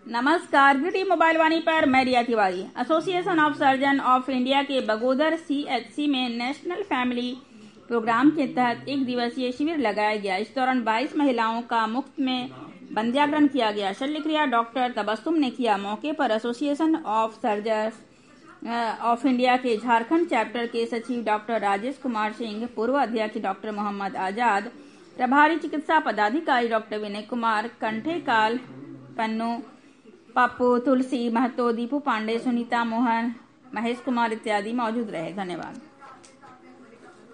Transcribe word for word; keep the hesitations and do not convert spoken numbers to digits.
नमस्कार, gritty mobile Vani पर मैं Riya Tiwari. Association of surgeon of India के बगोदर सीएचसी में नेशनल फैमिली प्रोग्राम के तहत एक दिवसीय शिविर लगाया गया। इस दौरान बाईस महिलाओं का मुफ्त में वंध्याकरण किया गया। शल्य क्रिया डॉक्टर तबस्सुम ने किया। मौके पर association of surgeons of India के झारखंड चैप्टर के सचिव डॉक्टर राजेश कुमार सिंह, पूर्व अध्यक्ष डॉक्टर मोहम्मद आजाद, प्रभारी चिकित्सा पदाधिकारी डॉक्टर विनय कुमार, कंठेकाल पन्नू, पप्पू, तुलसी महतो, दीपू पांडे, सुनीता मोहन, महेश कुमार इत्यादि मौजूद रहे। धन्यवाद।